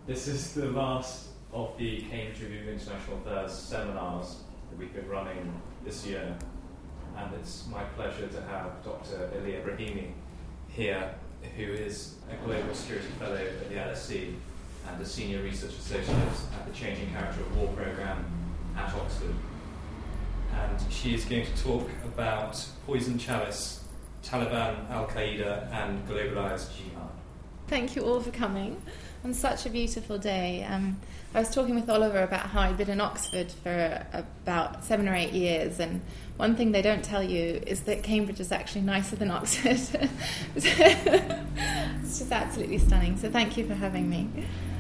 This is the last of the Cambridge Review of International Affairs seminars that we've been running this year, and it's my pleasure to have Dr. Elia Brahimi here, who is a Global Security Fellow at the LSE and a Senior Research Associate at the Changing Character of War Programme at Oxford. And she is going to talk about Poison Chalice, Taliban, Al-Qaeda and globalised jihad. Thank you all for coming on such a beautiful day. I was talking with Oliver about how I've been in Oxford for about 7 or 8 years, and one thing they don't tell you is that Cambridge is actually nicer than Oxford. It's just absolutely stunning, so thank you for having me.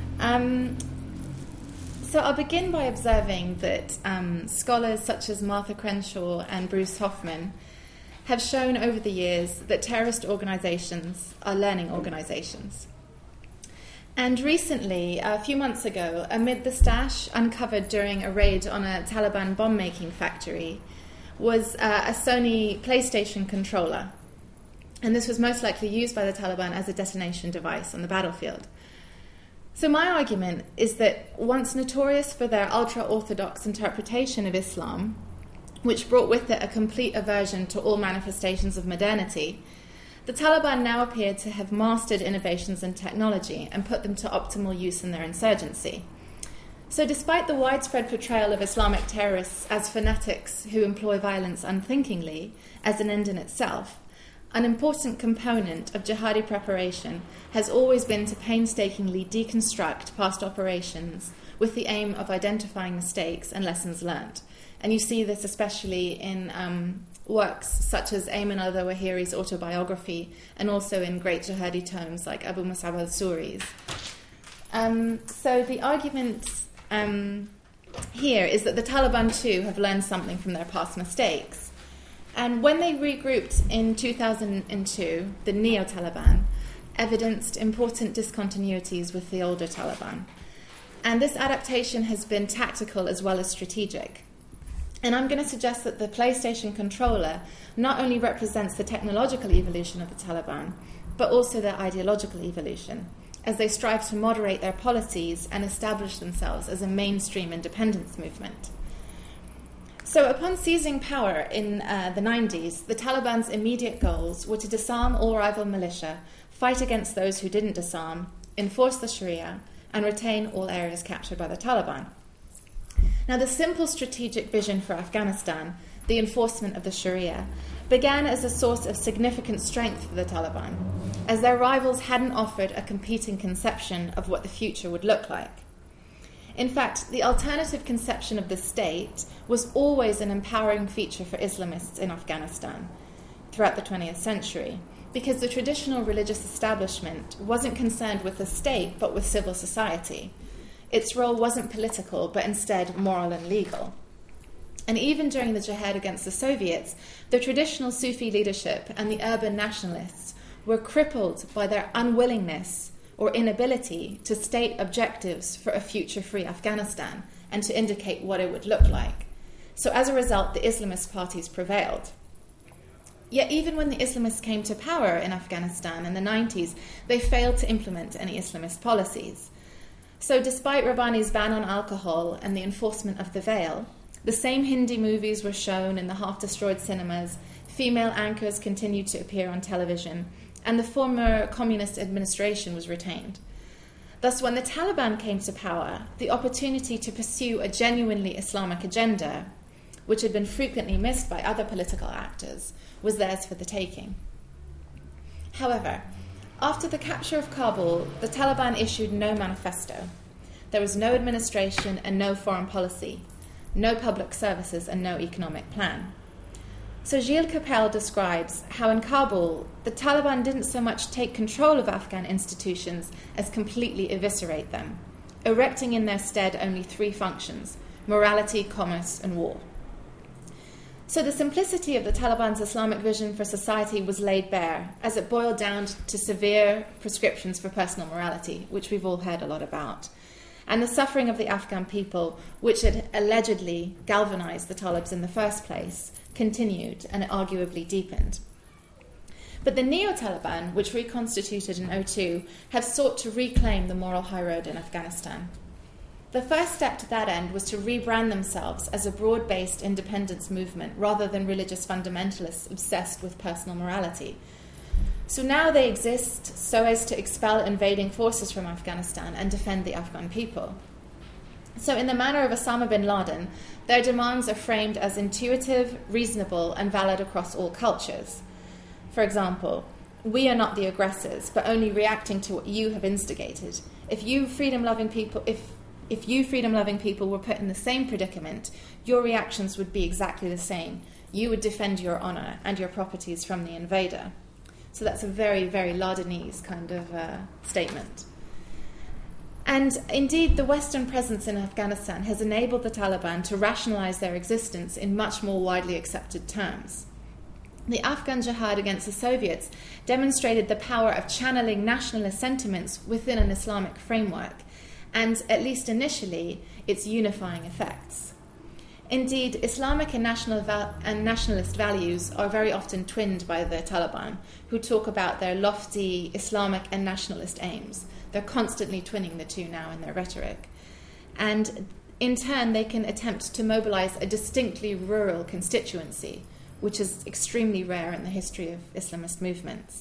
So I'll begin by observing that scholars such as Martha Crenshaw and Bruce Hoffman have shown over the years that terrorist organisations are learning organisations. And recently, a few months ago, amid the stash uncovered during a raid on a Taliban bomb-making factory was a Sony PlayStation controller. And this was most likely used by the Taliban as a detonation device on the battlefield. So my argument is that once notorious for their ultra-orthodox interpretation of Islam, which brought with it a complete aversion to all manifestations of modernity, the Taliban now appear to have mastered innovations in technology and put them to optimal use in their insurgency. So despite the widespread portrayal of Islamic terrorists as fanatics who employ violence unthinkingly as an end in itself, an important component of jihadi preparation has always been to painstakingly deconstruct past operations with the aim of identifying mistakes and lessons learned. And you see this especially in works such as Ayman al-Zawahiri's autobiography and also in great jihadi tomes like Abu Mus'ab al-Suri's. So the argument here is that the Taliban too have learned something from their past mistakes. And when they regrouped in 2002, the Neo-Taliban evidenced important discontinuities with the older Taliban. And this adaptation has been tactical as well as strategic. And I'm going to suggest that the PlayStation controller not only represents the technological evolution of the Taliban, but also their ideological evolution, as they strive to moderate their policies and establish themselves as a mainstream independence movement. So upon seizing power in the 90s, the Taliban's immediate goals were to disarm all rival militia, fight against those who didn't disarm, enforce the Sharia, and retain all areas captured by the Taliban. Now, the simple strategic vision for Afghanistan, the enforcement of the Sharia, began as a source of significant strength for the Taliban, as their rivals hadn't offered a competing conception of what the future would look like. In fact, the alternative conception of the state was always an empowering feature for Islamists in Afghanistan throughout the 20th century, because the traditional religious establishment wasn't concerned with the state but with civil society. Its role wasn't political, but instead moral and legal. And even during the jihad against the Soviets, the traditional Sufi leadership and the urban nationalists were crippled by their unwillingness or inability to state objectives for a future-free Afghanistan and to indicate what it would look like. So as a result, the Islamist parties prevailed. Yet even when the Islamists came to power in Afghanistan in the 90s, they failed to implement any Islamist policies. So despite Rabbani's ban on alcohol and the enforcement of the veil, the same Hindi movies were shown in the half-destroyed cinemas, female anchors continued to appear on television, and the former communist administration was retained. Thus, when the Taliban came to power, the opportunity to pursue a genuinely Islamic agenda, which had been frequently missed by other political actors, was theirs for the taking. However, after the capture of Kabul, the Taliban issued no manifesto. There was no administration and no foreign policy, no public services and no economic plan. So Gilles Kepel describes how in Kabul, the Taliban didn't so much take control of Afghan institutions as completely eviscerate them, erecting in their stead only 3 functions: morality, commerce, and war. So the simplicity of the Taliban's Islamic vision for society was laid bare, as it boiled down to severe prescriptions for personal morality, which we've all heard a lot about, and the suffering of the Afghan people, which had allegedly galvanized the Talibs in the first place, continued and arguably deepened. But the Neo-Taliban, which reconstituted in 2002, have sought to reclaim the moral high road in Afghanistan. The first step to that end was to rebrand themselves as a broad-based independence movement rather than religious fundamentalists obsessed with personal morality. So now they exist so as to expel invading forces from Afghanistan and defend the Afghan people. So in the manner of Osama bin Laden, their demands are framed as intuitive, reasonable, and valid across all cultures. For example, we are not the aggressors, but only reacting to what you have instigated. If you freedom-loving people were put in the same predicament, your reactions would be exactly the same. You would defend your honor and your properties from the invader. So that's a very, very Ladenese kind of statement. And indeed, the Western presence in Afghanistan has enabled the Taliban to rationalize their existence in much more widely accepted terms. The Afghan jihad against the Soviets demonstrated the power of channeling nationalist sentiments within an Islamic framework, and, at least initially, its unifying effects. Indeed, Islamic and nationalist values are very often twinned by the Taliban, who talk about their lofty Islamic and nationalist aims. They're constantly twinning the two now in their rhetoric. And in turn, they can attempt to mobilize a distinctly rural constituency, which is extremely rare in the history of Islamist movements.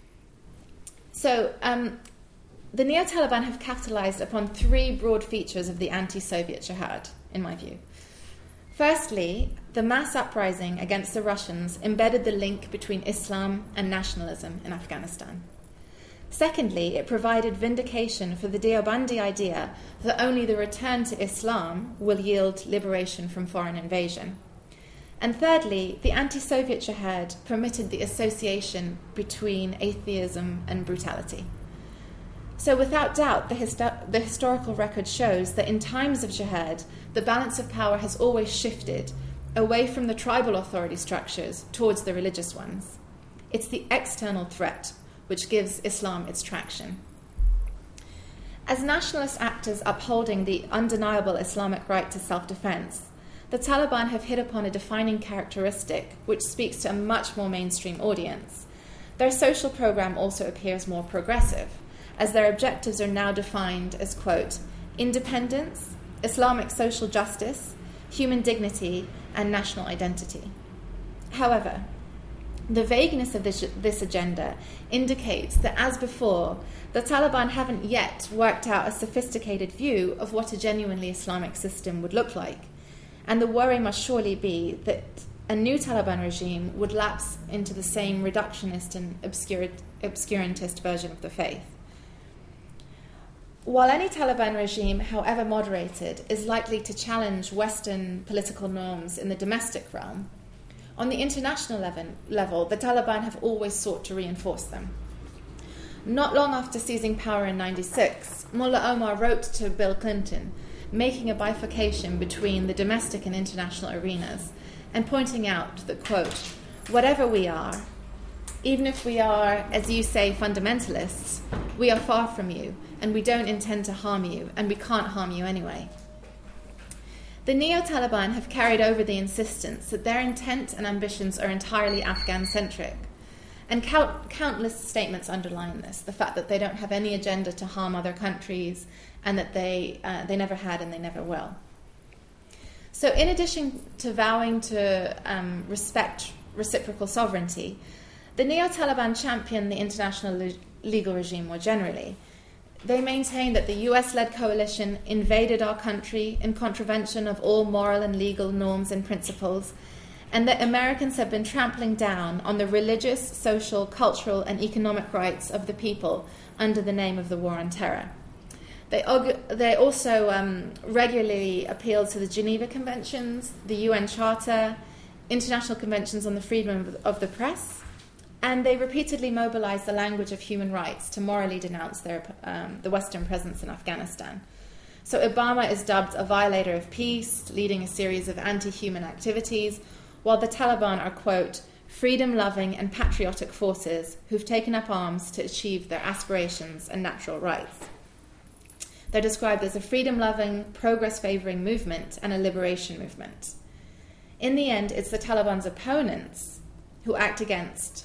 So, the Neo-Taliban have capitalized upon three broad features of the anti-Soviet jihad, in my view. Firstly, the mass uprising against the Russians embedded the link between Islam and nationalism in Afghanistan. Secondly, it provided vindication for the Deobandi idea that only the return to Islam will yield liberation from foreign invasion. And thirdly, the anti-Soviet jihad permitted the association between atheism and brutality. So without doubt, the historical record shows that in times of jihad, the balance of power has always shifted away from the tribal authority structures towards the religious ones. It's the external threat which gives Islam its traction. As nationalist actors upholding the undeniable Islamic right to self-defense, the Taliban have hit upon a defining characteristic which speaks to a much more mainstream audience. Their social program also appears more progressive, as their objectives are now defined as, quote, independence, Islamic social justice, human dignity, and national identity. However, the vagueness of this agenda indicates that, as before, the Taliban haven't yet worked out a sophisticated view of what a genuinely Islamic system would look like. And the worry must surely be that a new Taliban regime would lapse into the same reductionist and obscurantist version of the faith. While any Taliban regime, however moderated, is likely to challenge Western political norms in the domestic realm, on the international level, the Taliban have always sought to reinforce them. Not long after seizing power in 1996, Mullah Omar wrote to Bill Clinton, making a bifurcation between the domestic and international arenas, and pointing out that, quote, whatever we are, even if we are, as you say, fundamentalists, we are far from you, and we don't intend to harm you, and we can't harm you anyway. The Neo-Taliban have carried over the insistence that their intent and ambitions are entirely Afghan-centric, and countless statements underline this, the fact that they don't have any agenda to harm other countries, and that they never had and they never will. So in addition to vowing to respect reciprocal sovereignty, the Neo-Taliban champion the international legal regime more generally. They maintain that the US-led coalition invaded our country in contravention of all moral and legal norms and principles, and that Americans have been trampling down on the religious, social, cultural, and economic rights of the people under the name of the war on terror. They also regularly appeal to the Geneva Conventions, the UN Charter, international conventions on the freedom of the press, and they repeatedly mobilize the language of human rights to morally denounce the Western presence in Afghanistan. So Obama is dubbed a violator of peace, leading a series of anti-human activities, while the Taliban are, quote, freedom-loving and patriotic forces who've taken up arms to achieve their aspirations and natural rights. They're described as a freedom-loving, progress-favoring movement and a liberation movement. In the end, it's the Taliban's opponents who act against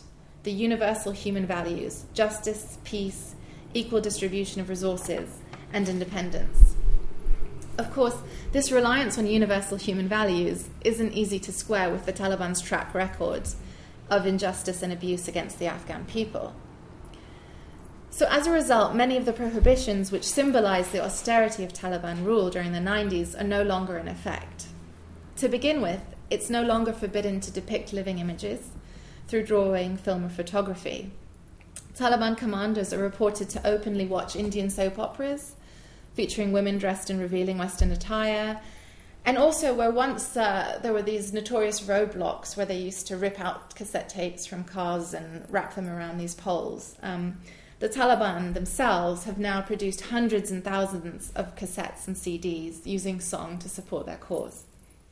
the universal human values: justice, peace, equal distribution of resources, and independence. Of course, this reliance on universal human values isn't easy to square with the Taliban's track record of injustice and abuse against the Afghan people. So as a result, many of the prohibitions which symbolize the austerity of Taliban rule during the 90s are no longer in effect. To begin with, it's no longer forbidden to depict living images through drawing, film, or photography. Taliban commanders are reported to openly watch Indian soap operas featuring women dressed in revealing Western attire, and also where once there were these notorious roadblocks where they used to rip out cassette tapes from cars and wrap them around these poles. The Taliban themselves have now produced hundreds and thousands of cassettes and CDs using song to support their cause.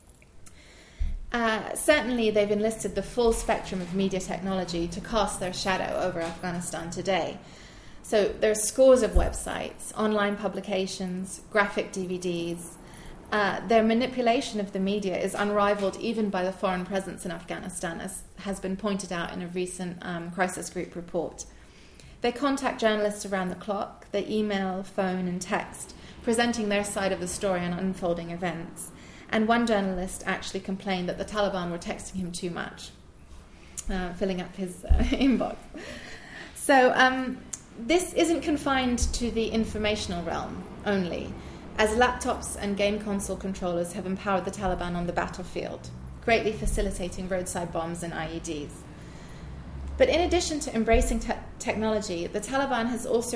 Certainly, they've enlisted the full spectrum of media technology to cast their shadow over Afghanistan today. So there are scores of websites, online publications, graphic DVDs. Their manipulation of the media is unrivaled even by the foreign presence in Afghanistan, as has been pointed out in a recent crisis group report. They contact journalists around the clock. They email, phone, and text, presenting their side of the story on unfolding events. And one journalist actually complained that the Taliban were texting him too much, filling up his inbox. So this isn't confined to the informational realm only, as laptops and game console controllers have empowered the Taliban on the battlefield, greatly facilitating roadside bombs and IEDs. But in addition to embracing technology, the Taliban has also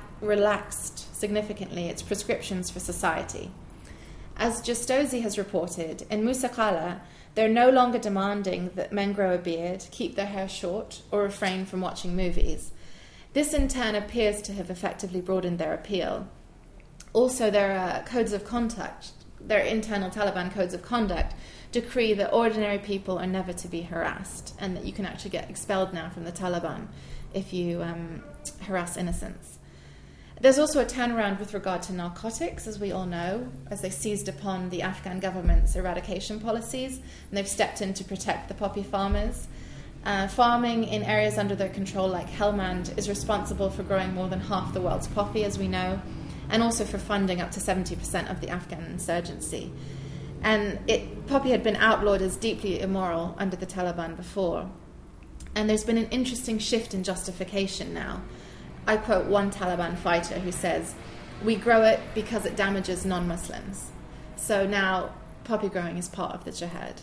relaxed significantly its prescriptions for society. As Justozi has reported, in Musa Qala, they're no longer demanding that men grow a beard, keep their hair short, or refrain from watching movies. This in turn appears to have effectively broadened their appeal. Also, their codes of conduct, their internal Taliban codes of conduct, decree that ordinary people are never to be harassed, and that you can actually get expelled now from the Taliban if you harass innocents. There's also a turnaround with regard to narcotics, as we all know, as they seized upon the Afghan government's eradication policies, and they've stepped in to protect the poppy farmers. Farming in areas under their control, like Helmand, is responsible for growing more than half the world's poppy, as we know, and also for funding up to 70% of the Afghan insurgency. And poppy had been outlawed as deeply immoral under the Taliban before. And there's been an interesting shift in justification now. I quote one Taliban fighter who says, "We grow it because it damages non-Muslims." So now poppy growing is part of the jihad.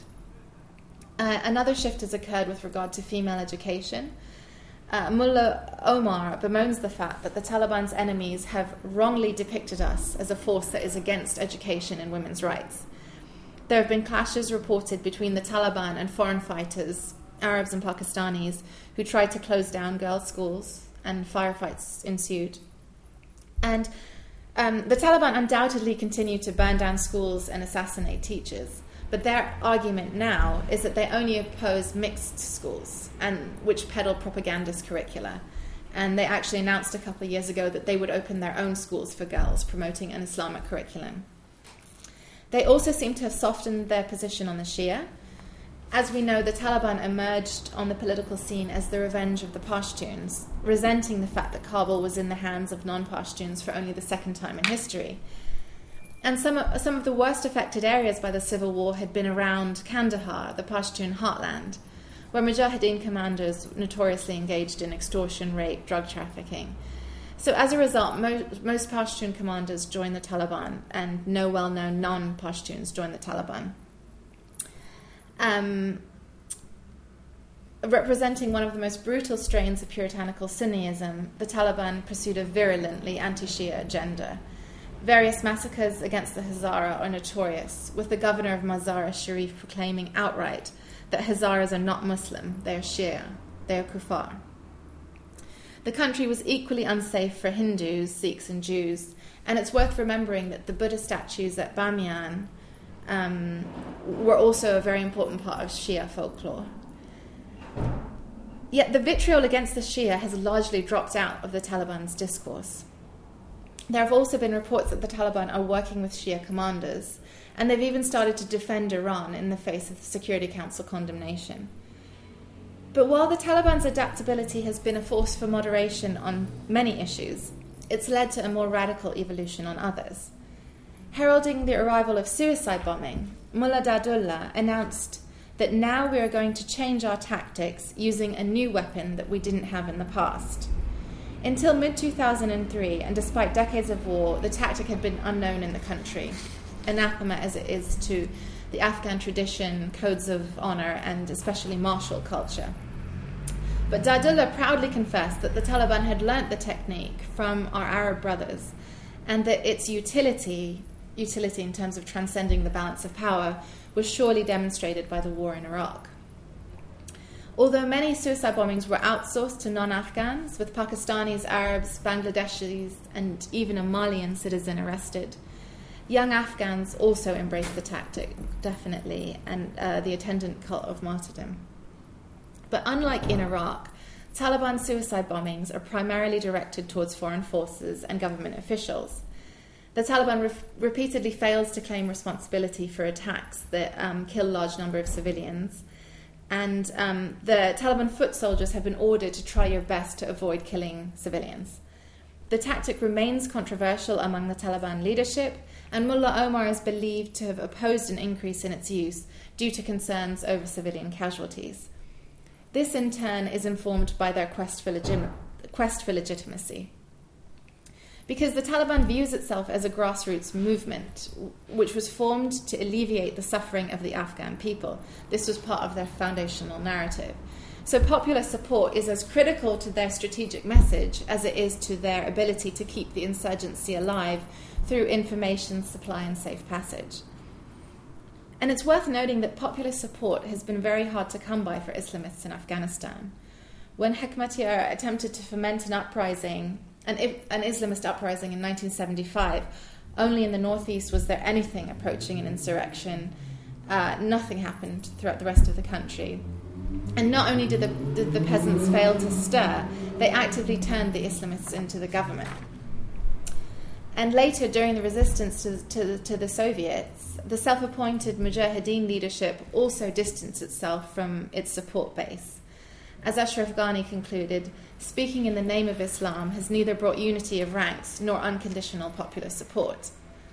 Another shift has occurred with regard to female education. Mullah Omar bemoans the fact that the Taliban's enemies have wrongly depicted us as a force that is against education and women's rights. There have been clashes reported between the Taliban and foreign fighters, Arabs and Pakistanis, who tried to close down girls' schools, and firefights ensued. And the Taliban undoubtedly continue to burn down schools and assassinate teachers. But their argument now is that they only oppose mixed schools, and which peddle propagandist curricula. And they actually announced a couple of years ago that they would open their own schools for girls, promoting an Islamic curriculum. They also seem to have softened their position on the Shia. As we know, the Taliban emerged on the political scene as the revenge of the Pashtuns, resenting the fact that Kabul was in the hands of non-Pashtuns for only the second time in history. And some of the worst affected areas by the civil war had been around Kandahar, the Pashtun heartland, where Mujahideen commanders notoriously engaged in extortion, rape, drug trafficking. So as a result, most Pashtun commanders joined the Taliban, and no well-known non-Pashtuns joined the Taliban. Representing one of the most brutal strains of puritanical Sunniism, the Taliban pursued a virulently anti-Shia agenda. Various massacres against the Hazara are notorious, with the governor of Mazar-e-Sharif proclaiming outright that Hazaras are not Muslim, they are Shia, they are Kuffar. The country was equally unsafe for Hindus, Sikhs and Jews, and it's worth remembering that the Buddha statues at Bamiyan were also a very important part of Shia folklore. Yet the vitriol against the Shia has largely dropped out of the Taliban's discourse. There have also been reports that the Taliban are working with Shia commanders, and they've even started to defend Iran in the face of the Security Council condemnation. But while the Taliban's adaptability has been a force for moderation on many issues, it's led to a more radical evolution on others. Heralding the arrival of suicide bombing, Mullah Dadullah announced that now we are going to change our tactics using a new weapon that we didn't have in the past. Until mid-2003, and despite decades of war, the tactic had been unknown in the country, anathema as it is to the Afghan tradition, codes of honor, and especially martial culture. But Dadullah proudly confessed that the Taliban had learnt the technique from our Arab brothers, and that its utility in terms of transcending the balance of power was surely demonstrated by the war in Iraq. Although many suicide bombings were outsourced to non-Afghans, with Pakistanis, Arabs, Bangladeshis, and even a Malian citizen arrested, young Afghans also embraced the tactic, definitely, and the attendant cult of martyrdom. But unlike in Iraq, Taliban suicide bombings are primarily directed towards foreign forces and government officials. The Taliban repeatedly fails to claim responsibility for attacks that kill large number of civilians, and the Taliban foot soldiers have been ordered to try your best to avoid killing civilians. The tactic remains controversial among the Taliban leadership, and Mullah Omar is believed to have opposed an increase in its use due to concerns over civilian casualties. This, in turn, is informed by their quest for legitimacy. Because the Taliban views itself as a grassroots movement, which was formed to alleviate the suffering of the Afghan people. This was part of their foundational narrative. So popular support is as critical to their strategic message as it is to their ability to keep the insurgency alive through information supply and safe passage. And it's worth noting that popular support has been very hard to come by for Islamists in Afghanistan. When Hekmatyar attempted to foment an Islamist uprising in 1975, only in the northeast was there anything approaching an insurrection. Nothing happened throughout the rest of the country. And not only did the peasants fail to stir, they actively turned the Islamists into the government. And later, during the resistance to the Soviets, the self-appointed Mujahideen leadership also distanced itself from its support base. As Ashraf Ghani concluded, speaking in the name of Islam has neither brought unity of ranks nor unconditional popular support.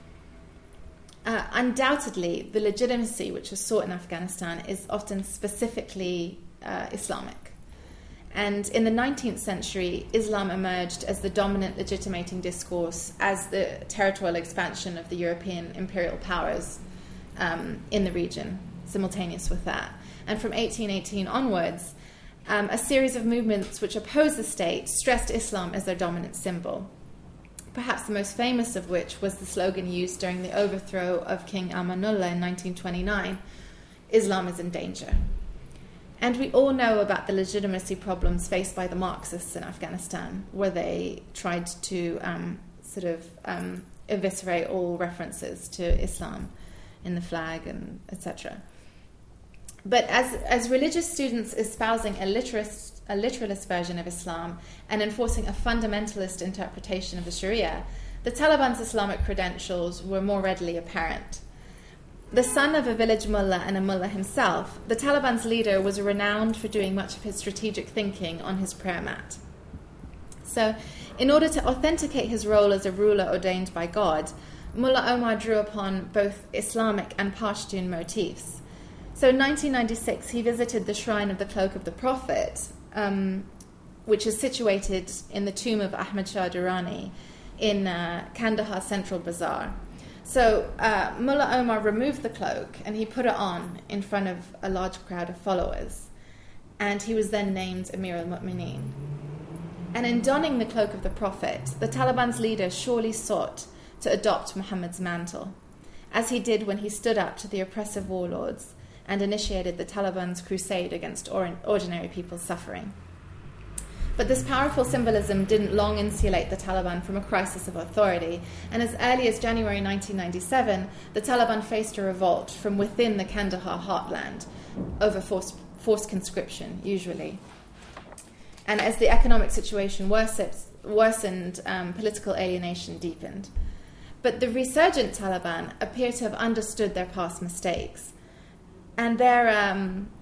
Undoubtedly, the legitimacy which is sought in Afghanistan is often specifically Islamic. And in the 19th century, Islam emerged as the dominant legitimating discourse as the territorial expansion of the European imperial powers in the region, simultaneous with that. And from 1818 onwards, a series of movements which opposed the state stressed Islam as their dominant symbol. Perhaps the most famous of which was the slogan used during the overthrow of King Amanullah in 1929, "Islam is in danger." And we all know about the legitimacy problems faced by the Marxists in Afghanistan, where they tried to eviscerate all references to Islam in the flag and etc. But as religious students espousing a literalist version of Islam and enforcing a fundamentalist interpretation of the Sharia, the Taliban's Islamic credentials were more readily apparent. The son of a village mullah and a mullah himself, the Taliban's leader was renowned for doing much of his strategic thinking on his prayer mat. So, in order to authenticate his role as a ruler ordained by God, Mullah Omar drew upon both Islamic and Pashtun motifs. So in 1996, he visited the Shrine of the Cloak of the Prophet, which is situated in the tomb of Ahmad Shah Durrani in Kandahar Central Bazaar. So Mullah Omar removed the cloak and he put it on in front of a large crowd of followers. And he was then named Amir al-Mu'mineen. And in donning the cloak of the Prophet, the Taliban's leader surely sought to adopt Muhammad's mantle, as he did when he stood up to the oppressive warlords and initiated the Taliban's crusade against ordinary people's suffering. But this powerful symbolism didn't long insulate the Taliban from a crisis of authority, and as early as January 1997, the Taliban faced a revolt from within the Kandahar heartland over forced conscription, usually. And as the economic situation worsened, political alienation deepened. But the resurgent Taliban appear to have understood their past mistakes, and their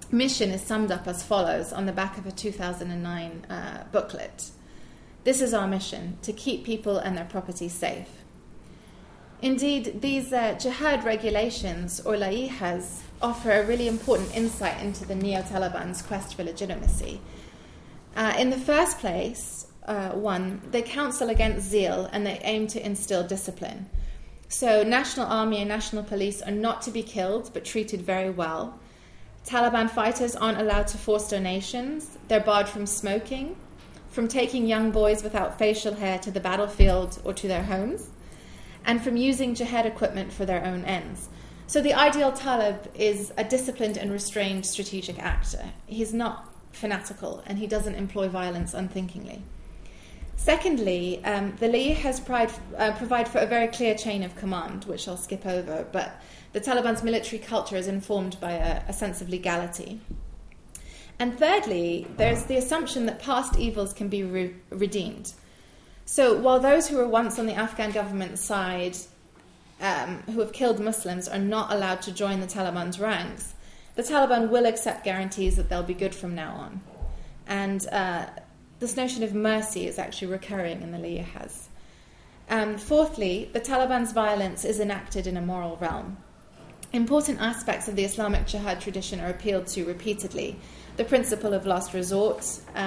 mission is summed up as follows on the back of a 2009 booklet. This is our mission, to keep people and their property safe. Indeed, these jihad regulations, or laihas, offer a really important insight into the Neo-Taliban's quest for legitimacy. In the first place, they counsel against zeal and they aim to instill discipline. So National Army and National Police are not to be killed but treated very well. Taliban fighters aren't allowed to force donations. They're barred from smoking, from taking young boys without facial hair to the battlefield or to their homes, and from using jihad equipment for their own ends. So the ideal Talib is a disciplined and restrained strategic actor. He's not fanatical and he doesn't employ violence unthinkingly. Secondly, the laihas provide for a very clear chain of command, which I'll skip over, but the Taliban's military culture is informed by a sense of legality. And thirdly, there's the assumption that past evils can be redeemed. So while those who were once on the Afghan government side who have killed Muslims are not allowed to join the Taliban's ranks, the Taliban will accept guarantees that they'll be good from now on. And this notion of mercy is actually recurring in the laihas. Fourthly, the Taliban's violence is enacted in a moral realm. Important aspects of the Islamic jihad tradition are appealed to repeatedly. The principle of last resort,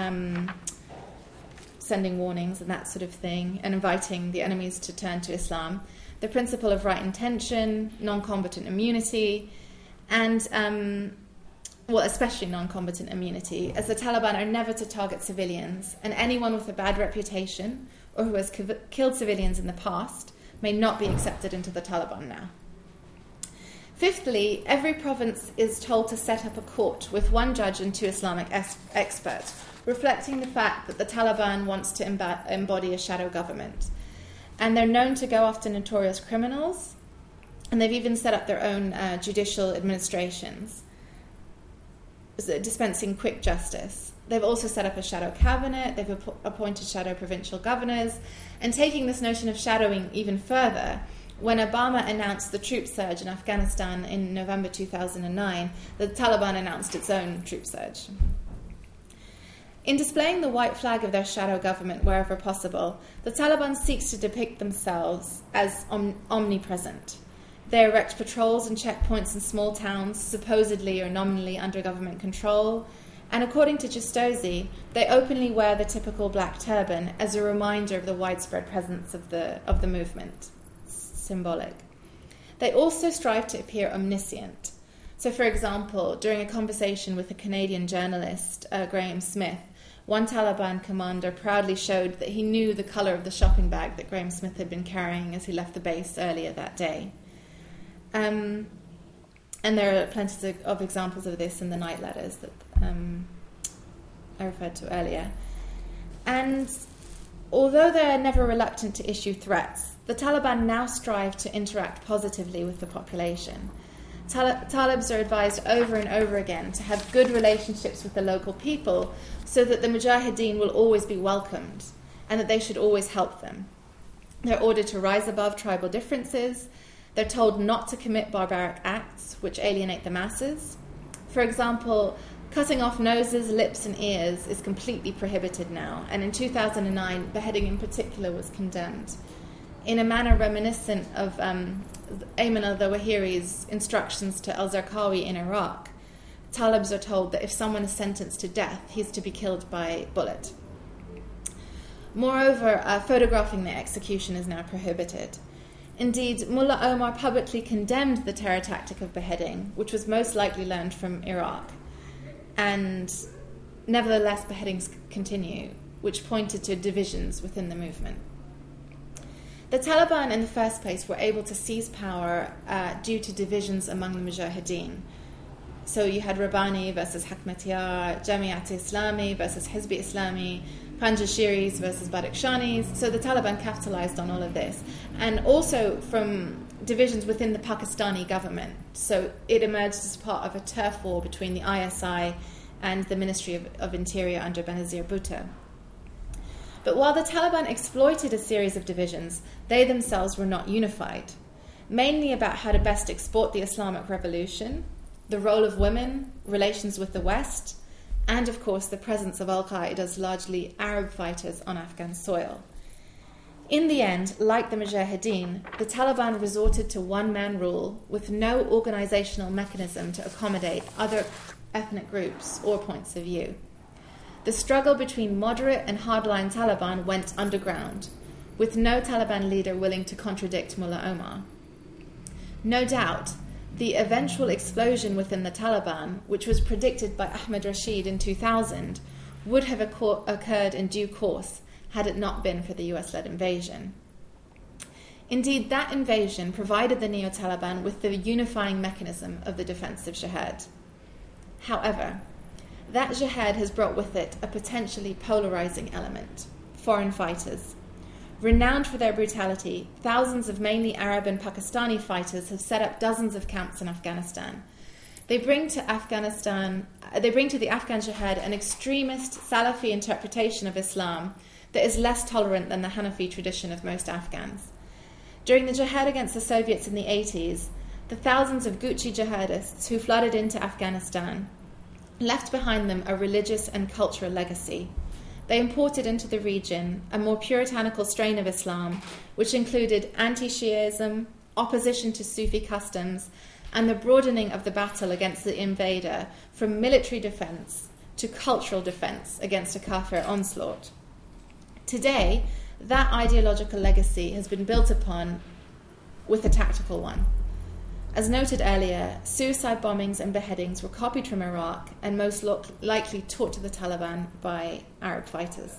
sending warnings and that sort of thing, and inviting the enemies to turn to Islam. The principle of right intention, non-combatant immunity, and especially non-combatant immunity, as the Taliban are never to target civilians, and anyone with a bad reputation or who has killed civilians in the past may not be accepted into the Taliban now. Fifthly, every province is told to set up a court with one judge and 2 Islamic experts, reflecting the fact that the Taliban wants to embody a shadow government. And they're known to go after notorious criminals, and they've even set up their own judicial administrations, dispensing quick justice. They've also set up a shadow cabinet, they've appointed shadow provincial governors, and taking this notion of shadowing even further, when Obama announced the troop surge in Afghanistan in November 2009, the Taliban announced its own troop surge. In displaying the white flag of their shadow government wherever possible, the Taliban seeks to depict themselves as omnipresent. They erect patrols and checkpoints in small towns, supposedly or nominally under government control, and according to Justosi, they openly wear the typical black turban as a reminder of the widespread presence of the movement. Symbolic. They also strive to appear omniscient. So, for example, during a conversation with a Canadian journalist, Graham Smith, one Taliban commander proudly showed that he knew the colour of the shopping bag that Graham Smith had been carrying as he left the base earlier that day. And there are plenty of examples of this in the night letters that I referred to earlier. And although they're never reluctant to issue threats, the Taliban now strive to interact positively with the population. Talibs are advised over and over again to have good relationships with the local people so that the Mujahideen will always be welcomed and that they should always help them. They're ordered to rise above tribal differences. They're told not to commit barbaric acts which alienate the masses. For example, cutting off noses, lips and ears is completely prohibited now, and in 2009, beheading in particular was condemned, in a manner reminiscent of Ayman al-Zawahiri's instructions to al-Zarqawi in Iraq. Talibs are told that if someone is sentenced to death, he's to be killed by bullet. Moreover, photographing the execution is now prohibited. Indeed, Mullah Omar publicly condemned the terror tactic of beheading, which was most likely learned from Iraq. And nevertheless, beheadings continue, which pointed to divisions within the movement. The Taliban, in the first place, were able to seize power due to divisions among the Mujahideen. So you had Rabbani versus Hakmatiyar, Jamiat-e-Islami versus Hizb-e-Islami, Panjshiris versus Badakhshanis. So the Taliban capitalized on all of this. And also from divisions within the Pakistani government. So it emerged as part of a turf war between the ISI and the Ministry of Interior under Benazir Bhutto. But while the Taliban exploited a series of divisions, they themselves were not unified, mainly about how to best export the Islamic revolution, the role of women, relations with the West, and of course the presence of Al-Qaeda's largely Arab fighters on Afghan soil. In the end, like the Mujahideen, the Taliban resorted to one-man rule with no organizational mechanism to accommodate other ethnic groups or points of view. The struggle between moderate and hardline Taliban went underground, with no Taliban leader willing to contradict Mullah Omar. No doubt, the eventual explosion within the Taliban, which was predicted by Ahmed Rashid in 2000, would have occurred in due course had it not been for the US-led invasion. Indeed, that invasion provided the Neo-Taliban with the unifying mechanism of the defense of jihad. However, that jihad has brought with it a potentially polarizing element: foreign fighters. Renowned for their brutality, thousands of mainly Arab and Pakistani fighters have set up dozens of camps in Afghanistan. They bring to the Afghan jihad an extremist Salafi interpretation of Islam that is less tolerant than the Hanafi tradition of most Afghans. During the jihad against the Soviets in the 80s, the thousands of Gucci jihadists who flooded into Afghanistan left behind them a religious and cultural legacy. They imported into the region a more puritanical strain of Islam, which included anti-Shiism, opposition to Sufi customs, and the broadening of the battle against the invader from military defense to cultural defense against a kafir onslaught. Today, that ideological legacy has been built upon with a tactical one. As noted earlier, suicide bombings and beheadings were copied from Iraq and most likely taught to the Taliban by Arab fighters.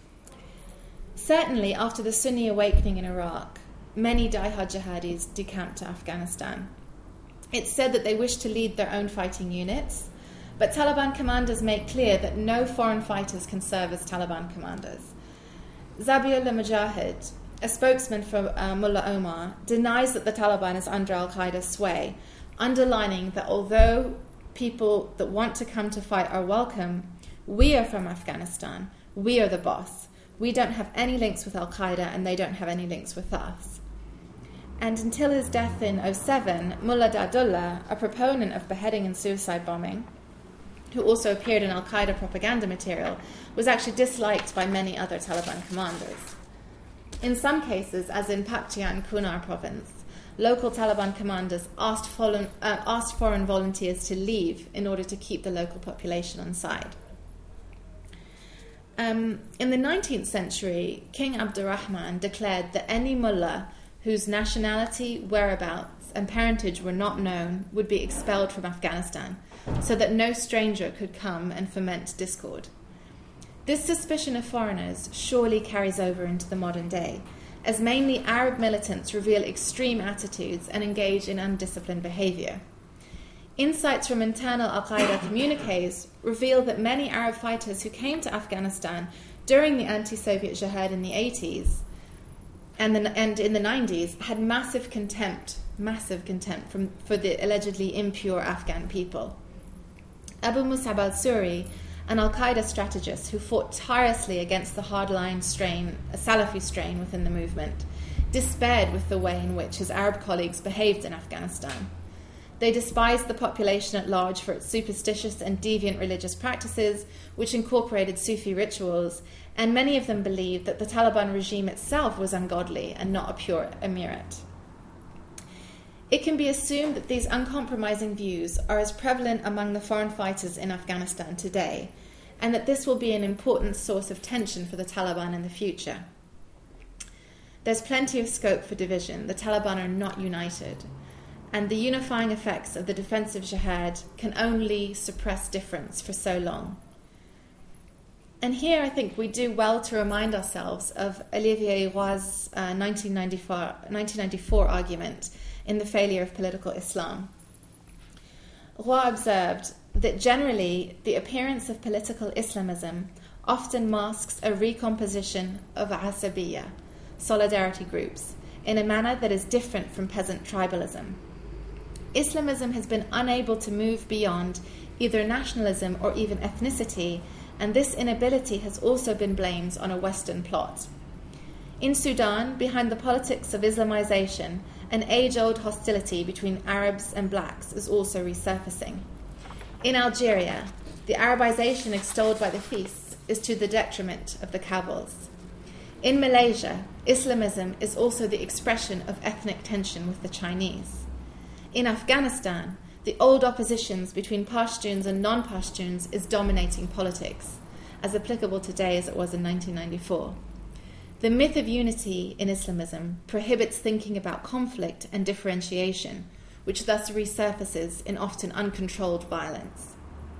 Certainly, after the Sunni awakening in Iraq, many diehard jihadis decamped to Afghanistan. It's said that they wished to lead their own fighting units, but Taliban commanders make clear that no foreign fighters can serve as Taliban commanders. Zabiullah Mujahid, a spokesman for Mullah Omar, denies that the Taliban is under al-Qaeda's sway, underlining that although people that want to come to fight are welcome, we are from Afghanistan, we are the boss. We don't have any links with al-Qaeda and they don't have any links with us. And until his death in 2007, Mullah Dadullah, a proponent of beheading and suicide bombing, who also appeared in al-Qaeda propaganda material, was actually disliked by many other Taliban commanders. In some cases, as in Paktian Kunar province, local Taliban commanders asked foreign volunteers to leave in order to keep the local population on side. In the 19th century, King Abdurrahman declared that any mullah whose nationality, whereabouts, and parentage were not known would be expelled from Afghanistan, so that no stranger could come and foment discord. This suspicion of foreigners surely carries over into the modern day, as mainly Arab militants reveal extreme attitudes and engage in undisciplined behavior. Insights from internal al-Qaeda communiques reveal that many Arab fighters who came to Afghanistan during the anti-Soviet jihad in the 80s and in the 90s had massive contempt for the allegedly impure Afghan people. Abu Musab al-Suri, an al-Qaeda strategist who fought tirelessly against the hardline strain, a Salafi strain within the movement, despaired with the way in which his Arab colleagues behaved in Afghanistan. They despised the population at large for its superstitious and deviant religious practices, which incorporated Sufi rituals, and many of them believed that the Taliban regime itself was ungodly and not a pure emirate. It can be assumed that these uncompromising views are as prevalent among the foreign fighters in Afghanistan today, and that this will be an important source of tension for the Taliban in the future. There's plenty of scope for division. The Taliban are not united, and the unifying effects of the defensive jihad can only suppress difference for so long. And here I think we do well to remind ourselves of Olivier Roy's 1994 argument in The Failure of Political Islam. Roy observed that generally the appearance of political Islamism often masks a recomposition of asabiyya, solidarity groups, in a manner that is different from peasant tribalism. Islamism has been unable to move beyond either nationalism or even ethnicity, and this inability has also been blamed on a Western plot. In Sudan, behind the politics of Islamization, an age-old hostility between Arabs and blacks is also resurfacing. In Algeria, the Arabization extolled by the Fis is to the detriment of the Kabils. In Malaysia, Islamism is also the expression of ethnic tension with the Chinese. In Afghanistan, the old oppositions between Pashtuns and non-Pashtuns is dominating politics, as applicable today as it was in 1994. The myth of unity in Islamism prohibits thinking about conflict and differentiation, which thus resurfaces in often uncontrolled violence.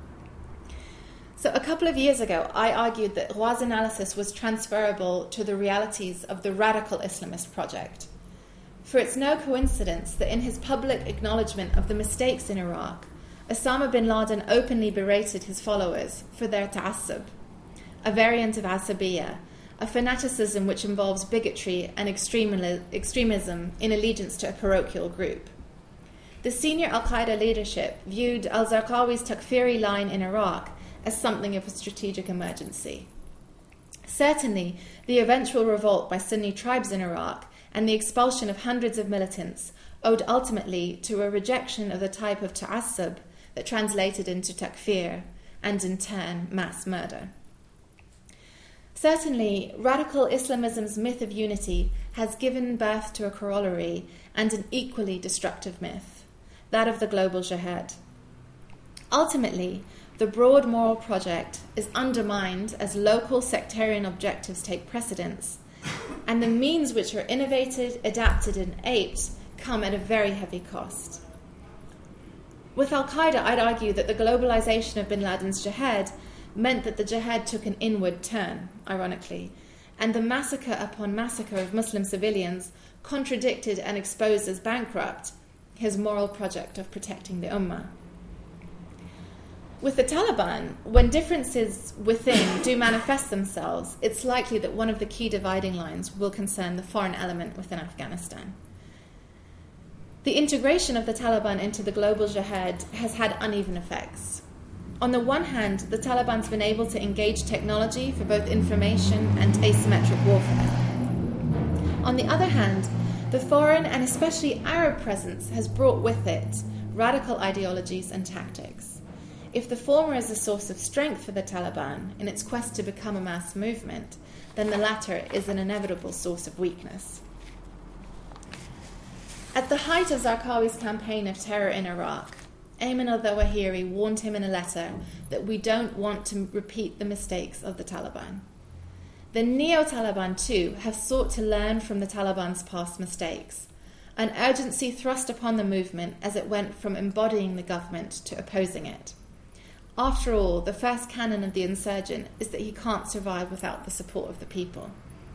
So a couple of years ago, I argued that Roy's analysis was transferable to the realities of the radical Islamist project. For it's no coincidence that in his public acknowledgement of the mistakes in Iraq, Osama bin Laden openly berated his followers for their ta'assub, a variant of asabiyya, a fanaticism which involves bigotry and extremism in allegiance to a parochial group. The senior al-Qaeda leadership viewed al-Zarqawi's Takfiri line in Iraq as something of a strategic emergency. Certainly, the eventual revolt by Sunni tribes in Iraq and the expulsion of hundreds of militants owed ultimately to a rejection of the type of ta'assub that translated into takfir and in turn mass murder. Certainly, radical Islamism's myth of unity has given birth to a corollary and an equally destructive myth, that of the global jihad. Ultimately, the broad moral project is undermined as local sectarian objectives take precedence, and the means which are innovated, adapted, and aped come at a very heavy cost. With al-Qaeda, I'd argue that the globalization of bin Laden's jihad meant that the jihad took an inward turn, ironically, and the massacre upon massacre of Muslim civilians contradicted and exposed as bankrupt his moral project of protecting the ummah. With the Taliban, when differences within do manifest themselves, it's likely that one of the key dividing lines will concern the foreign element within Afghanistan. The integration of the Taliban into the global jihad has had uneven effects. On the one hand, the Taliban's been able to engage technology for both information and asymmetric warfare. On the other hand, the foreign and especially Arab presence has brought with it radical ideologies and tactics. If the former is a source of strength for the Taliban in its quest to become a mass movement, then the latter is an inevitable source of weakness. At the height of Zarqawi's campaign of terror in Iraq, Ayman al-Zawahiri warned him in a letter that we don't want to repeat the mistakes of the Taliban. The neo-Taliban, too, have sought to learn from the Taliban's past mistakes, an urgency thrust upon the movement as it went from embodying the government to opposing it. After all, the first canon of the insurgent is that he can't survive without the support of the people.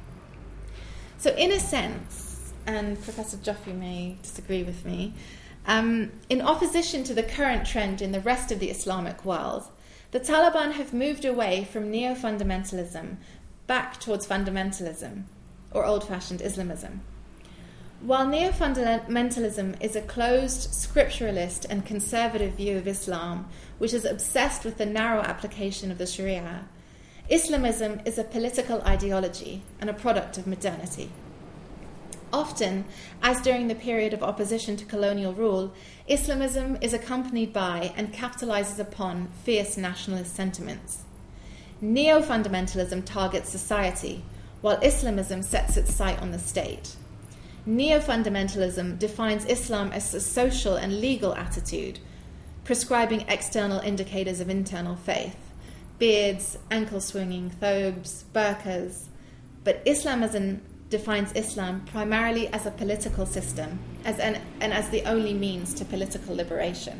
So in a sense, and Professor Joffe may disagree with me, in opposition to the current trend in the rest of the Islamic world, the Taliban have moved away from neo-fundamentalism back towards fundamentalism, or old-fashioned Islamism. While neo-fundamentalism is a closed, scripturalist and conservative view of Islam, which is obsessed with the narrow application of the Sharia, Islamism is a political ideology and a product of modernity. Often, as during the period of opposition to colonial rule, Islamism is accompanied by and capitalizes upon fierce nationalist sentiments. Neo-fundamentalism targets society, while Islamism sets its sight on the state. Neo-fundamentalism defines Islam as a social and legal attitude, prescribing external indicators of internal faith, beards, ankle-swinging, thobes, burqas, but Islamism defines Islam primarily as a political system and as the only means to political liberation.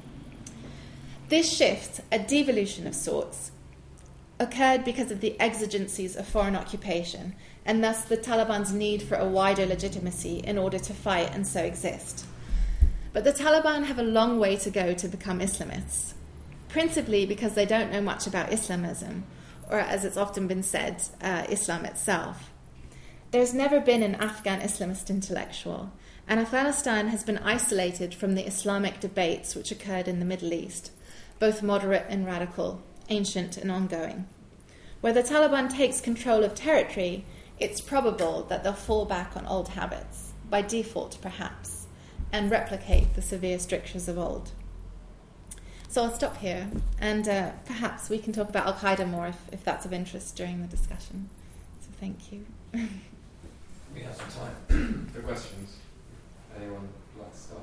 This shift, a devolution of sorts, occurred because of the exigencies of foreign occupation and thus the Taliban's need for a wider legitimacy in order to fight and so exist. But the Taliban have a long way to go to become Islamists, principally because they don't know much about Islamism, or as it's often been said, Islam itself. There's never been an Afghan Islamist intellectual, and Afghanistan has been isolated from the Islamic debates which occurred in the Middle East, both moderate and radical, ancient and ongoing. Where the Taliban takes control of territory, it's probable that they'll fall back on old habits, by default perhaps, and replicate the severe strictures of old. So I'll stop here, and perhaps we can talk about Al-Qaeda more if that's of interest during the discussion. So thank you. We have some time for questions. Anyone would like to start?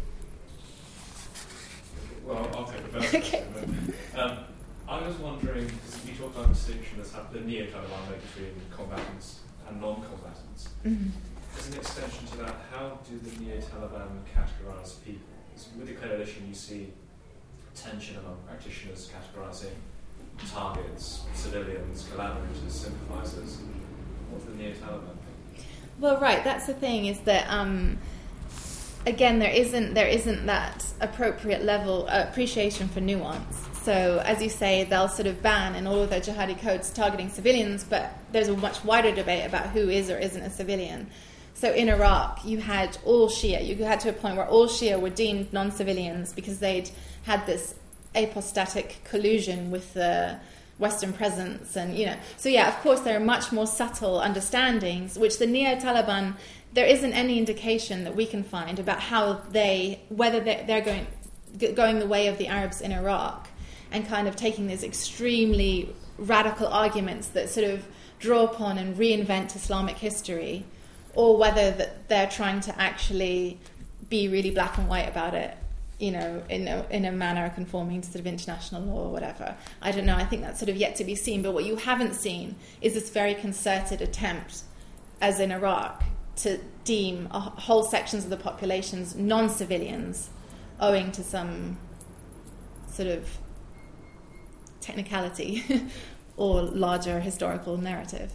Well, I'll take the first question. I was wondering, because you talked about distinction as the neo-Taliban make between combatants and non-combatants. Mm-hmm. As an extension to that, how do the neo-Taliban categorise people? With the coalition, you see tension among practitioners categorising targets, civilians, collaborators, sympathisers. What do the neo-Taliban think? Well, right, that's the thing, is that again, there isn't that appropriate level appreciation for nuance. So, as you say, they'll sort of ban in all of their jihadi codes targeting civilians, but there's a much wider debate about who is or isn't a civilian. So in Iraq, you had all Shia. You had to a point where all Shia were deemed non-civilians because they'd had this apostatic collusion with the Western presence, and So yeah, of course, there are much more subtle understandings, which the neo-Taliban, there isn't any indication that we can find about how whether they're going the way of the Arabs in Iraq, and kind of taking these extremely radical arguments that sort of draw upon and reinvent Islamic history, or whether that they're trying to actually be really black and white about it, in a manner conforming to sort of international law or whatever. I don't know. I think that's sort of yet to be seen. But what you haven't seen is this very concerted attempt, as in Iraq, to deem whole sections of the populations non-civilians, owing to some sort of technicality or larger historical narrative.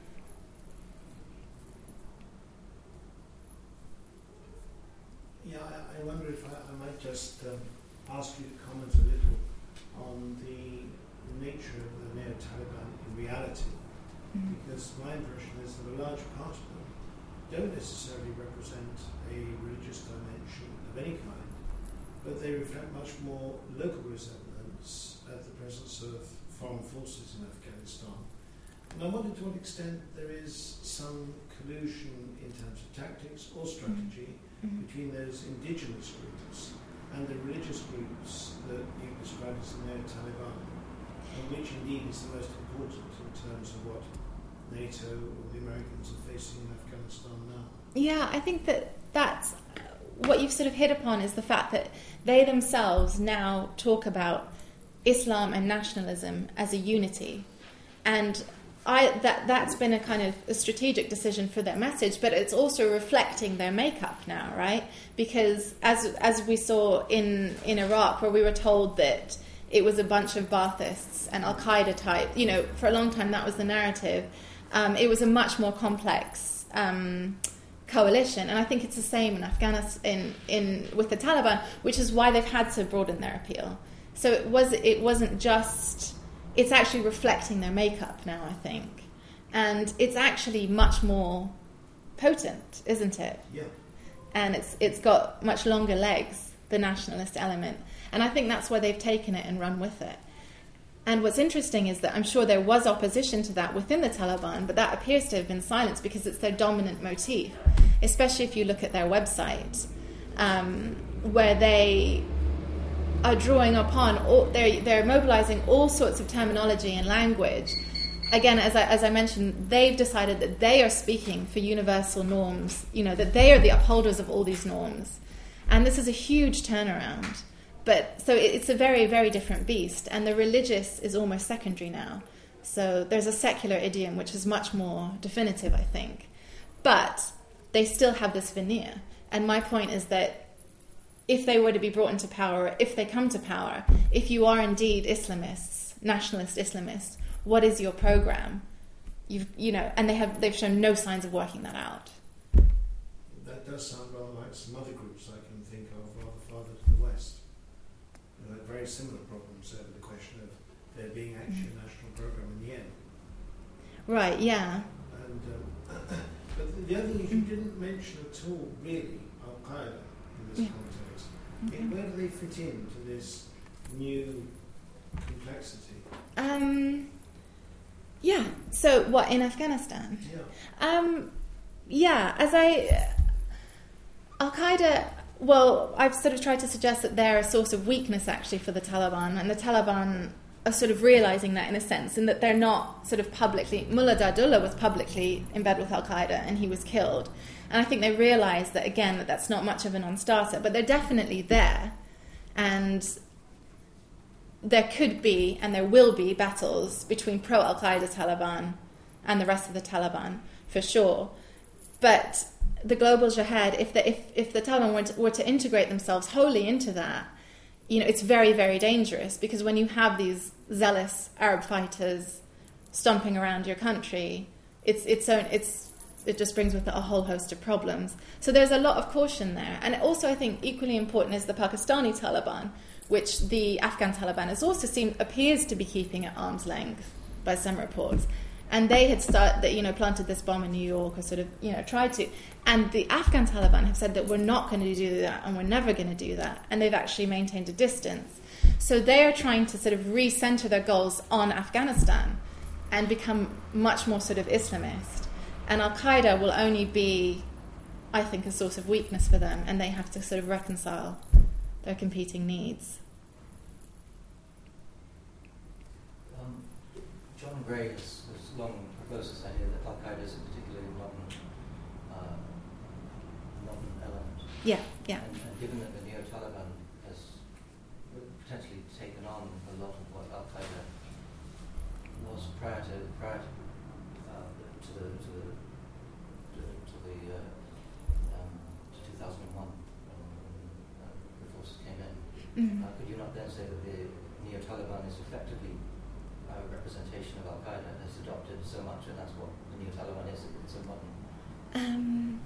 Yeah, I wonder if I might just ask you to comment a little on the nature of the neo-Taliban in reality, because my impression is that a large part of them don't necessarily represent a religious dimension of any kind, but they reflect much more local resentments at the presence of foreign forces in Afghanistan. And I wonder to what extent there is some collusion in terms of tactics or strategy between those indigenous groups and the religious groups that you described as the neo-Taliban, and which indeed is the most important in terms of what NATO or the Americans are facing in Afghanistan now. Yeah, I think that's what you've sort of hit upon, is the fact that they themselves now talk about Islam and nationalism as a unity, and that's been a kind of a strategic decision for their message, but it's also reflecting their makeup now, right? Because as we saw in Iraq, where we were told that it was a bunch of Baathists and Al-Qaeda type, for a long time that was the narrative. It was a much more complex coalition, and I think it's the same in Afghanistan with the Taliban, which is why they've had to broaden their appeal. So it wasn't just. It's actually reflecting their makeup now, I think, and it's actually much more potent, isn't it? Yeah. And it's got much longer legs, the nationalist element, and I think that's why they've taken it and run with it. And what's interesting is that I'm sure there was opposition to that within the Taliban, but that appears to have been silenced because it's their dominant motif, especially if you look at their website, where they are drawing upon, they're mobilizing all sorts of terminology and language. Again, as I mentioned, they've decided that they are speaking for universal norms, that they are the upholders of all these norms. And this is a huge turnaround. But so it's a very, very different beast, and the religious is almost secondary now. So there's a secular idiom which is much more definitive, I think. But they still have this veneer. And my point is that if they were to be brought into power, if they come to power, if you are indeed Islamists, nationalist Islamists, what is your program? And they've shown no signs of working that out. That does sound rather like some other groups I can think of rather farther to the west. Had very similar problems over the question of there being actually a national program in the end. Right, yeah. And but the other thing is you didn't mention at all, really, Al-Qaeda in this context. Where do they fit into this new complexity? Yeah. So what, in Afghanistan? Yeah. Al-Qaeda, well, I've sort of tried to suggest that they're a source of weakness actually for the Taliban, and the Taliban are sort of realising that in a sense, in that they're not sort of publicly... Mullah Dadullah was publicly in bed with Al-Qaeda and he was killed. And I think they realise that, again, that that's not much of a non-starter, but they're definitely there. And there could be, and there will be, battles between pro-Al-Qaeda Taliban and the rest of the Taliban, for sure. But the global jihad, if the Taliban were to integrate themselves wholly into that, you know, it's very, very dangerous, because when you have these zealous Arab fighters stomping around your country, it just brings with it a whole host of problems. So there's a lot of caution there. And also, I think, equally important is the Pakistani Taliban, which the Afghan Taliban appears to be keeping at arm's length by some reports. And they had planted this bomb in New York, or sort of, tried to. And the Afghan Taliban have said that we're not going to do that and we're never going to do that. And they've actually maintained a distance. So they are trying to sort of recenter their goals on Afghanistan and become much more sort of Islamist. And Al-Qaeda will only be, I think, a source of weakness for them, and they have to sort of reconcile their competing needs. John Gray has long proposed this idea that Al-Qaeda is a particularly modern element. Yeah. And given that the Neo-Taliban has potentially taken on a lot of what Al-Qaeda was prior to 2001, when the forces came in. Mm-hmm. Could you not then say that the Neo-Taliban is effectively a representation of Al-Qaeda, has adopted so much, and that's what the Neo-Taliban is? It's a modern...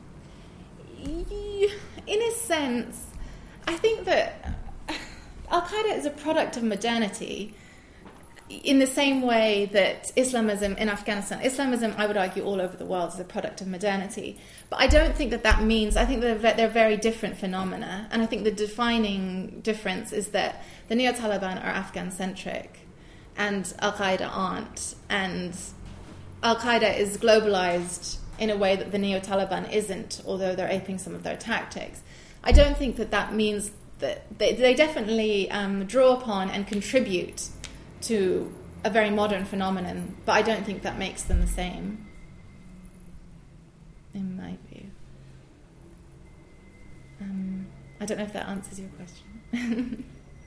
In a sense, I think that Al-Qaeda is a product of modernity, in the same way that Islamism in Afghanistan, Islamism, I would argue, all over the world is a product of modernity. But I don't think that means, I think that they're very different phenomena. And I think the defining difference is that the Neo-Taliban are Afghan-centric and Al-Qaeda aren't. And Al-Qaeda is globalized in a way that the Neo-Taliban isn't, although they're aping some of their tactics. I don't think that means that they definitely draw upon and contribute to a very modern phenomenon, but I don't think that makes them the same, in my view. I don't know if that answers your question.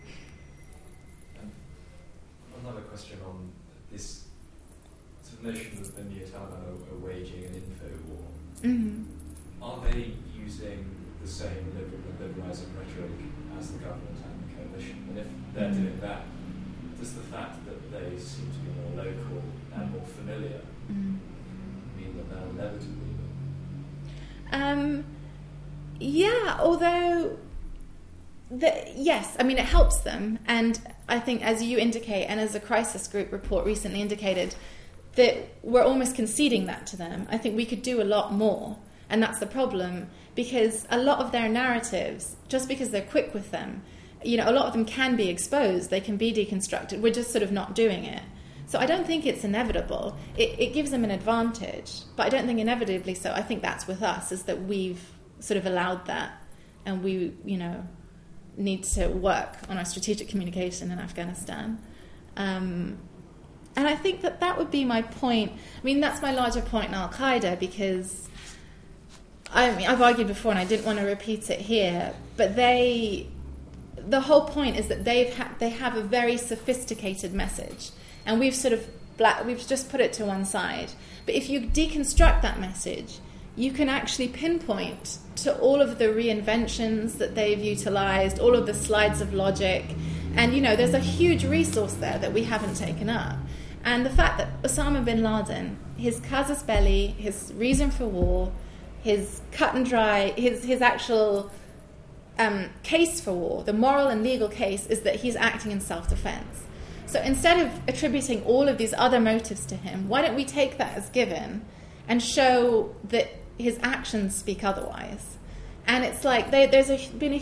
Another question on this sort of notion that the Neo-Taliban are waging an info war. Mm-hmm. Are they using the same liberalising rhetoric as the government and the coalition? And if they're doing that, does the fact that they seem to be more local and more familiar mean that they'll inevitably win? Yeah, although, yes, I mean, it helps them. And I think, as you indicate, and as a crisis group report recently indicated, that we're almost conceding that to them. I think we could do a lot more. And that's the problem, because a lot of their narratives, just because they're quick with them, a lot of them can be exposed, they can be deconstructed. We're just sort of not doing it. So I don't think it's inevitable. It gives them an advantage, but I don't think inevitably so. I think that's with us, is that we've sort of allowed that, and we, need to work on our strategic communication in Afghanistan. And I think that would be my point. I mean, that's my larger point in Al-Qaeda, because I've argued before, and I didn't want to repeat it here, but the whole point is that they have a very sophisticated message, and we've just put it to one side. But if you deconstruct that message, you can actually pinpoint to all of the reinventions that they've utilized, all of the slides of logic, and there's a huge resource there that we haven't taken up. And the fact that Osama bin Laden, his casus belli, his reason for war, his cut and dry, his actual case for war, the moral and legal case, is that he's acting in self-defense. So instead of attributing all of these other motives to him, why don't we take that as given and show that his actions speak otherwise? And it's like there's been a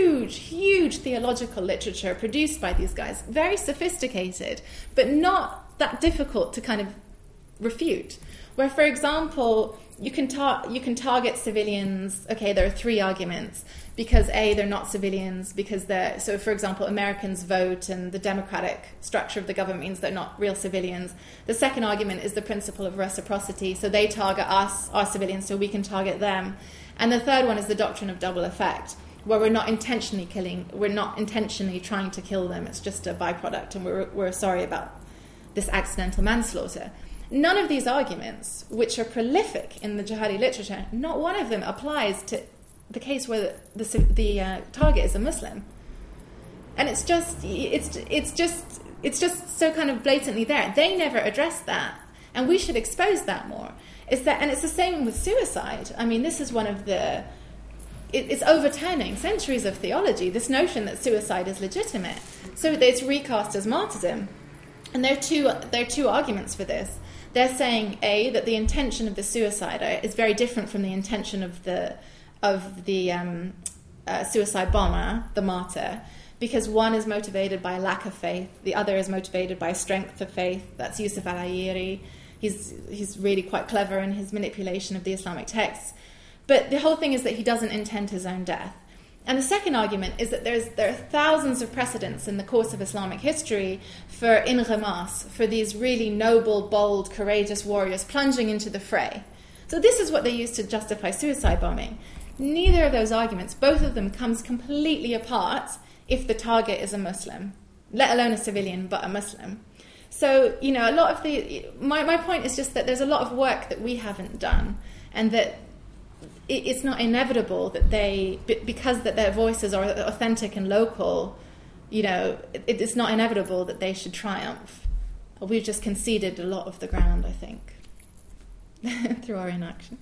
huge theological literature produced by these guys, very sophisticated, but not that difficult to kind of refute. Where, for example, you can target civilians. Okay, there are 3 arguments. Because A, they're not civilians, because so for example, Americans vote and the democratic structure of the government means they're not real civilians. The second argument is the principle of reciprocity, so they target us, our civilians, so we can target them. And the third one is the doctrine of double effect, where we're not intentionally trying to kill them, it's just a byproduct, and we're sorry about this accidental manslaughter. None of these arguments, which are prolific in the jihadi literature, not one of them applies to the case where the target is a Muslim, and it's just so kind of blatantly there. They never address that, and we should expose that more. And it's the same with suicide. I mean, this is one of it's overturning centuries of theology. This notion that suicide is legitimate, so that it's recast as martyrdom, and there are two arguments for this. They're saying A, that the intention of the suicider is very different from the intention of the suicide bomber, the martyr, because one is motivated by a lack of faith, the other is motivated by a strength of faith. That's Yusuf al-Ayiri. He's really quite clever in his manipulation of the Islamic texts. But the whole thing is that he doesn't intend his own death. And the second argument is that there are thousands of precedents in the course of Islamic history for inghamas, for these really noble, bold, courageous warriors plunging into the fray. So this is what they use to justify suicide bombing. Neither of those arguments, both of them, comes completely apart if the target is a Muslim, let alone a civilian, but a Muslim. So, a lot of my point is just that there's a lot of work that we haven't done, and that it's not inevitable that because their voices are authentic and local, it's not inevitable that they should triumph. We've just conceded a lot of the ground, I think, through our inaction.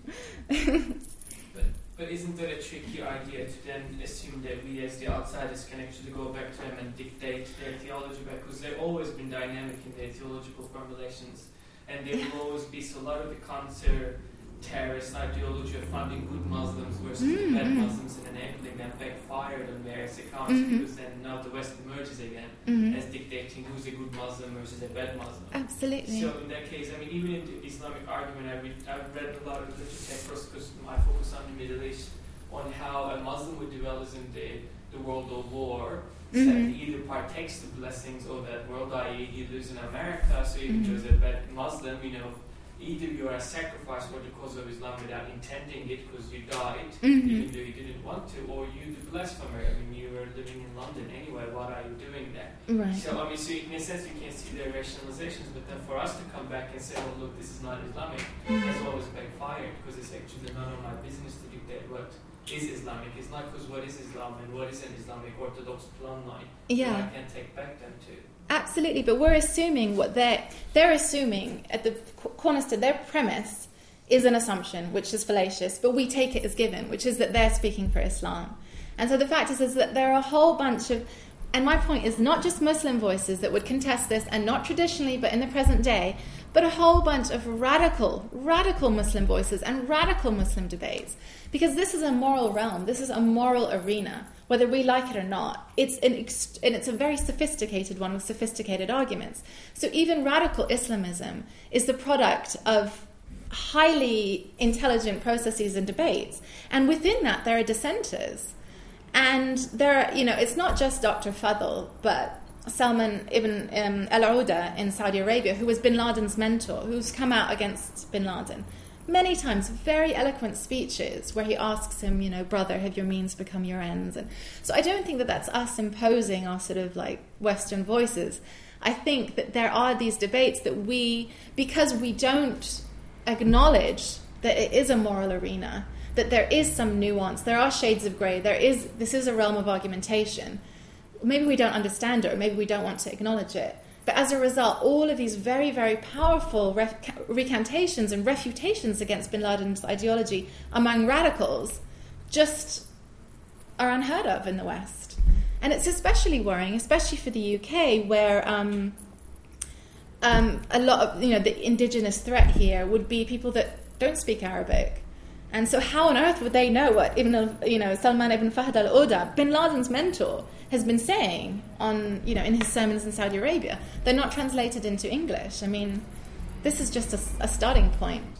But isn't that a tricky idea to then assume that we as the outsiders can actually go back to them and dictate their theology back? Because they've always been dynamic in their theological formulations, and they will always be. So a lot of the counter-terrorist ideology of funding good Muslims versus the bad Muslims and enabling them backfired on various accounts, because then now the West emerges again as dictating who's a good Muslim versus a bad Muslim. Absolutely. So in that case, even in the Islamic argument, I've read a lot of literature because I focus on the Middle East, on how a Muslim would develop in the world of war. So he either partakes the blessings of that world, i.e. he lives in America, so even though he's a bad Muslim, either you are a sacrifice for the cause of Islam without intending it because you died, even though you didn't want to, or you do blasphemy. You were living in London anyway, what are you doing there? Right. So, so in a sense you can see their rationalizations, but then for us to come back and say, well, look, this is not Islamic, has always backfired, because it's actually none of my business to dictate what is Islamic. It's not because what is Islam and what is an Islamic orthodox plumb line that I can take back them to. Absolutely, but we're assuming what they're assuming at the cornerstone. Their premise is an assumption, which is fallacious, but we take it as given, which is that they're speaking for Islam. And so the fact is that there are a whole bunch of, and my point is not just Muslim voices that would contest this, and not traditionally, but in the present day, but a whole bunch of radical Muslim voices and radical Muslim debates. Because this is a moral realm, this is a moral arena, whether we like it or not. It's a very sophisticated one with sophisticated arguments. So even radical Islamism is the product of highly intelligent processes and debates. And within that, there are dissenters. And there are, it's not just Dr. Fadl, but Salman ibn al-Auda in Saudi Arabia, who was bin Laden's mentor, who's come out against bin Laden. Many times, very eloquent speeches where he asks him, brother, have your means become your ends? And so I don't think that that's us imposing our sort of like Western voices. I think that there are these debates that because we don't acknowledge that it is a moral arena, that there is some nuance, there are shades of grey, this is a realm of argumentation. Maybe we don't understand it, or maybe we don't want to acknowledge it. But as a result, all of these very, very powerful recantations and refutations against bin Laden's ideology among radicals just are unheard of in the West. And it's especially worrying, especially for the UK, where a lot of the indigenous threat here would be people that don't speak Arabic. And so how on earth would they know what Salman ibn Fahd al-Oda, bin Laden's mentor, has been saying on, in his sermons in Saudi Arabia? They're not translated into English. I mean, this is just a starting point.